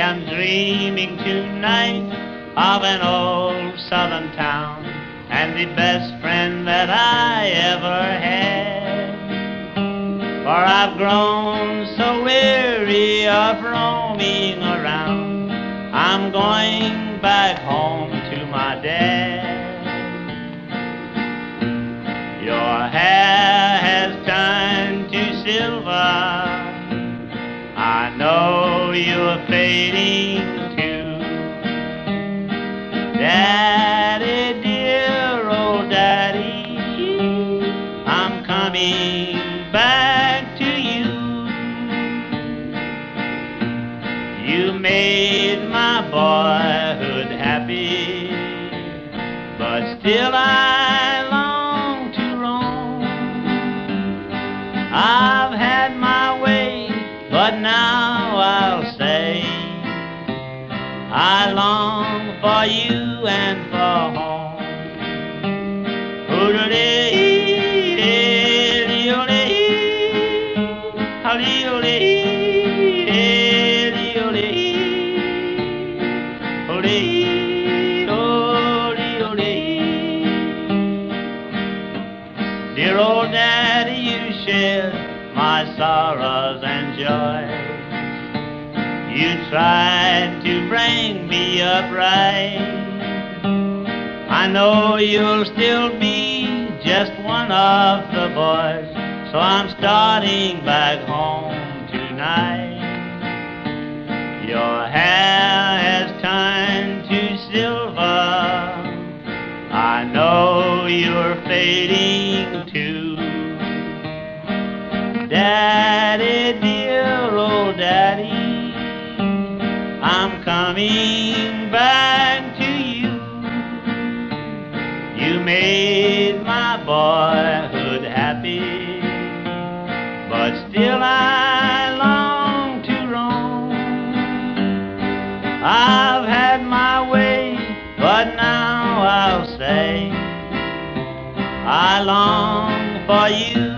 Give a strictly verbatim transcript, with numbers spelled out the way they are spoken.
am dreaming tonight of an old southern town and the best friend that I ever had. For I've grown so weary of roaming around, I'm going back home to my dad. Your hair has turned to silver, I know you're fading too. Daddy, dear old daddy, I'm coming back to you. You made my boyhood happy, but still I long to roam. I've had my way, but now I'll say I long for you and for home. Dear old daddy, you shared my sorrows and joys. You tried to bring me up right. I know you'll still be just one of the boys, so I'm starting back home tonight. Your hair has turned to silver, I know you're fading too. Daddy, dear old daddy, I'm coming back to you. You made my boyhood happy, but still I long to roam. I've had my way, but now I'll say I long for you